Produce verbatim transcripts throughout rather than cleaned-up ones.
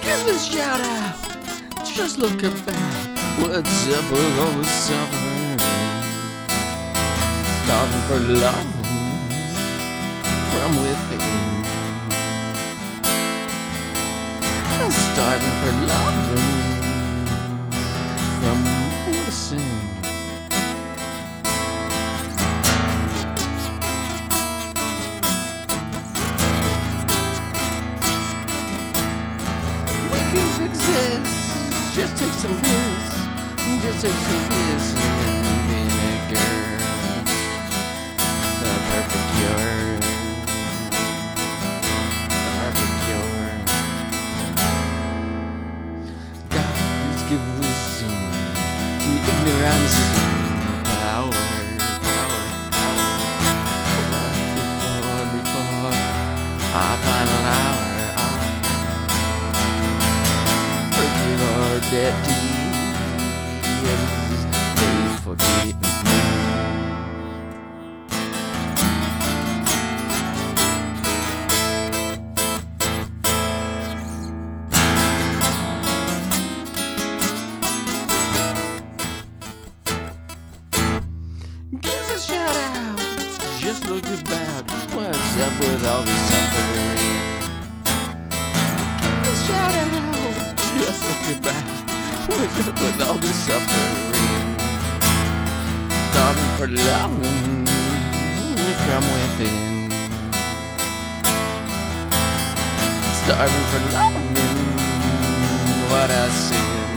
Give a shout out. Just look about. What's up with all the suffering? Starving for love from within. Starving for love from within. Weakness exists. Just take some pills. Just take some pills and vinegar. The perfect cure. The perfect cure. God, please give wisdom to ignorance. Power, power, power. Before, before our final hour. Forgive our debt to you. Please forgive me. Give a shout out. Just look about. What's up with all this suffering? Give a shout out. Just look about. What's up with all this suffering? Starving for love from within. Starving for love. What I sin.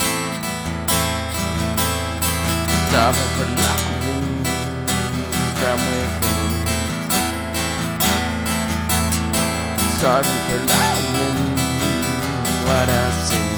Starving for love from within. Starving for love. What I sin.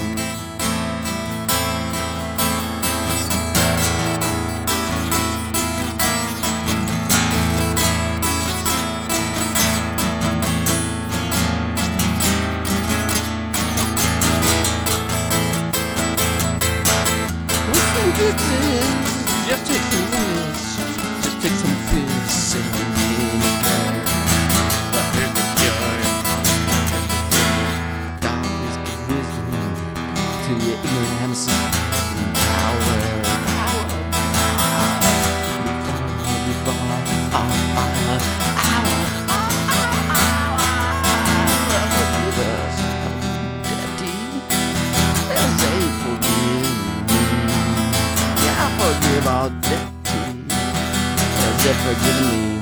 Just take some pills, just take some pills and vinegar. The perfect cure. God is give wisdom to your ignorance. Power, power, before, before, our final hour. Forgive us, Daddy, and say forgive. Forgive all debt, as if forgive me.